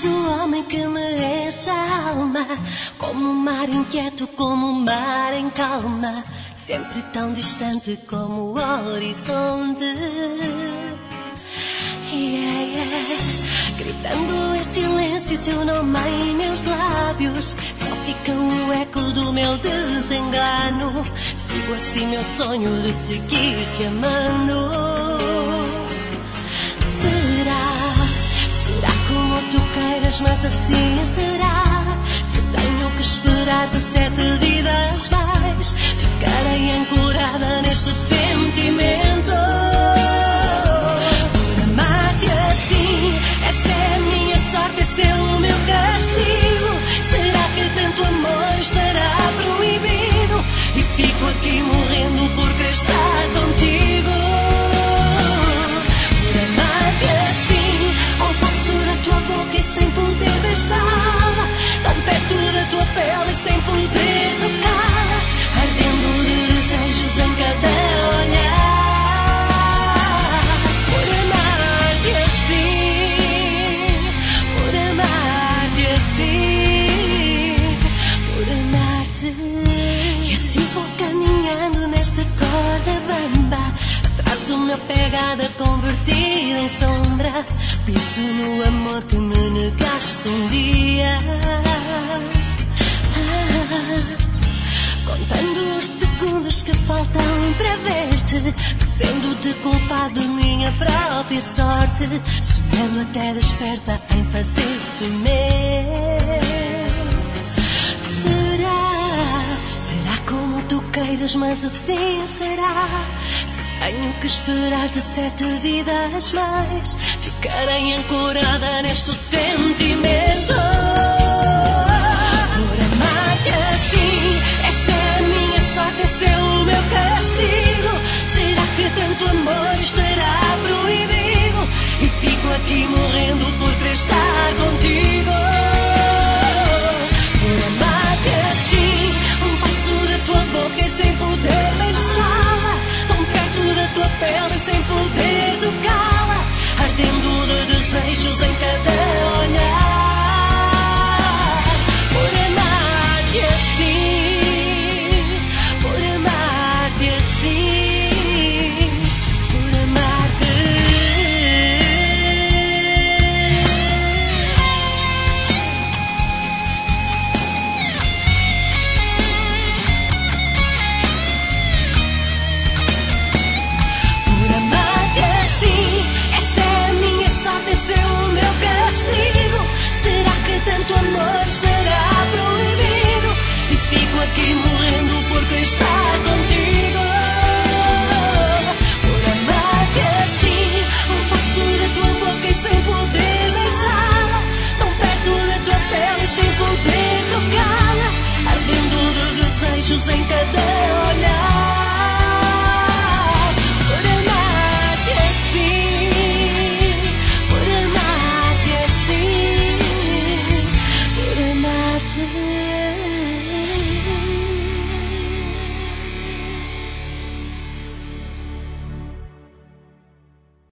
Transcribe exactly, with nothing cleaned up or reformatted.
o homem que me enche a alma, como um mar inquieto, como um mar em calma, sempre tão distante como o horizonte. Yeah, yeah. Gritando em silêncio teu nome em meus lábios, só fica o eco do meu desengano. Sigo assim meu sonho de seguir te amando. Será, será como tu queiras, mas assim será. Se tenho que esperar-te sete vidas mais, ficarei ancorada neste sentimento. Por amar-te assim, essa é a minha sorte, esse é o meu castigo. Será que tanto amor estará proibido? E fico aqui morrendo por querer estar contigo. Por amar-te assim, ao passo da tua boca e sem poder beijá-la, tão perto da tua pele e sem poder tocá-la, ardendo de desejos em cada olhar. Por amar-te assim, por amar-te assim, por amar-te. E assim vou caminhando nesta corda bamba, atrás do meu pegada convertida em sombra. Piso no amor que me negaste um dia. Ah, contando os segundos que faltam para ver-te, fazendo-te culpado minha própria sorte, sonhando até desperta em fazer-te meu. Será, será como tu queiras, mas assim será. Se tenho que esperar-te sete vidas mais, ficarei ancorada neste sentimento. Por amar-te assim, essa é a minha sorte, esse é o meu castigo. Será que tanto amor estará proibido? E fico aqui morrendo por querer estar contigo.